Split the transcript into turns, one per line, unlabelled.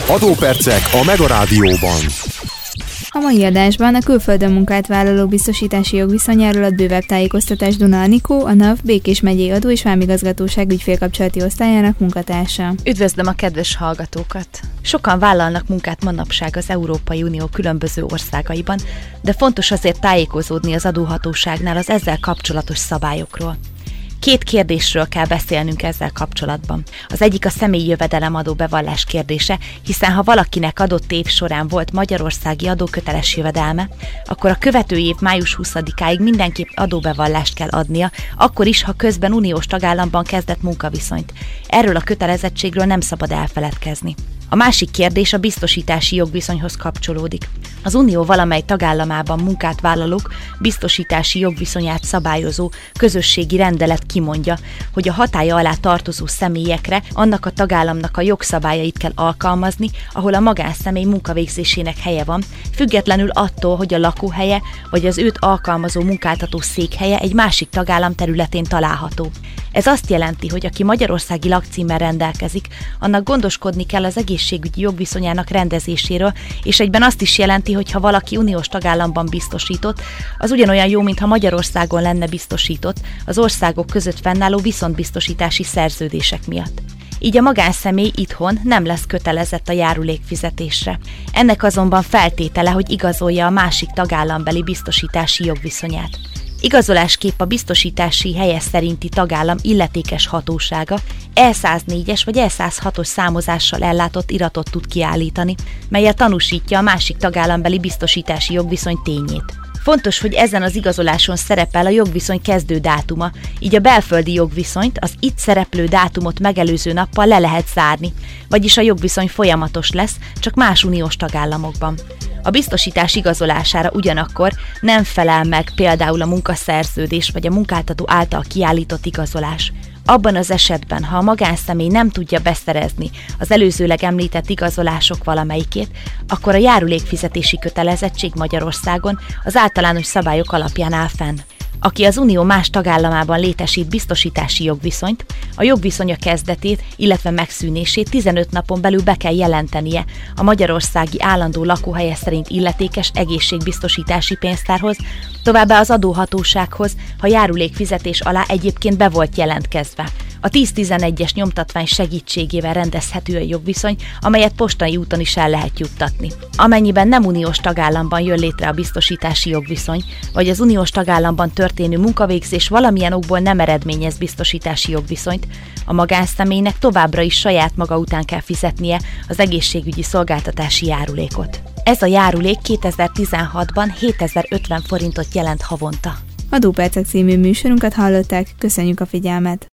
Adópercek a Mega Rádióban.
A mai adásban a külföldön munkát vállalók biztosítási jogviszonyáról ad bővebb tájékoztatást Duna Anikó, a NAV Békés megyei adó- és vámigazgatóság ügyfélkapcsolati osztályának munkatársa.
Üdvözlöm a kedves hallgatókat! Sokan vállalnak munkát manapság az Európai Unió különböző országaiban, de fontos azért tájékozódni az adóhatóságnál az ezzel kapcsolatos szabályokról. Két kérdésről kell beszélnünk ezzel kapcsolatban. Az egyik a személyi jövedelemadó bevallás kérdése, hiszen ha valakinek adott év során volt magyarországi adóköteles jövedelme, akkor a követő év május 20-áig mindenképp adóbevallást kell adnia, akkor is, ha közben uniós tagállamban kezdett munkaviszonyt. Erről a kötelezettségről nem szabad elfeledkezni. A másik kérdés a biztosítási jogviszonyhoz kapcsolódik. Az Unió valamely tagállamában munkát vállalók biztosítási jogviszonyát szabályozó közösségi rendelet kimondja, hogy a hatálya alá tartozó személyekre annak a tagállamnak a jogszabályait kell alkalmazni, ahol a magánszemély munkavégzésének helye van, függetlenül attól, hogy a lakóhelye vagy az őt alkalmazó munkáltató székhelye egy másik tagállam területén található. Ez azt jelenti, hogy aki magyarországi lakcímmel rendelkezik, annak gondoskodni kell az egészségügyi jogviszonyának rendezéséről, és egyben azt is jelenti, hogy ha valaki uniós tagállamban biztosított, az ugyanolyan jó, mintha Magyarországon lenne biztosított az országok között fennálló viszontbiztosítási szerződések miatt. Így a magánszemély itthon nem lesz kötelezett a járulékfizetésre. Ennek azonban feltétele, hogy igazolja a másik tagállambeli biztosítási jogviszonyát. Igazolásképp a biztosítási helye szerinti tagállam illetékes hatósága E104-es vagy E106-os számozással ellátott iratot tud kiállítani, mellyel tanúsítja a másik tagállambeli biztosítási jogviszony tényét. Fontos, hogy ezen az igazoláson szerepel a jogviszony kezdő dátuma, így a belföldi jogviszonyt az itt szereplő dátumot megelőző nappal le lehet zárni, vagyis a jogviszony folyamatos lesz, csak más uniós tagállamokban. A biztosítás igazolására ugyanakkor nem felel meg például a munkaszerződés vagy a munkáltató által kiállított igazolás. Abban az esetben, ha a magánszemély nem tudja beszerezni az előzőleg említett igazolások valamelyikét, akkor a járulékfizetési kötelezettség Magyarországon az általános szabályok alapján áll fenn. Aki az Unió más tagállamában létesít biztosítási jogviszonyt, a jogviszonya kezdetét, illetve megszűnését 15 napon belül be kell jelentenie a magyarországi állandó lakóhelye szerint illetékes egészségbiztosítási pénztárhoz, továbbá az adóhatósághoz, ha járulékfizetés alá egyébként be volt jelentkezve. A 1011-es nyomtatvány segítségével rendezhető a jogviszony, amelyet postai úton is el lehet juttatni. Amennyiben nem uniós tagállamban jön létre a biztosítási jogviszony, vagy az uniós tagállamban történő munkavégzés valamilyen okból nem eredményez biztosítási jogviszonyt, a magánszemélynek továbbra is saját maga után kell fizetnie az egészségügyi szolgáltatási járulékot. Ez a járulék 2016-ban 7050 forintot jelent havonta.
Adópercek című műsorunkat hallották, köszönjük a figyelmet!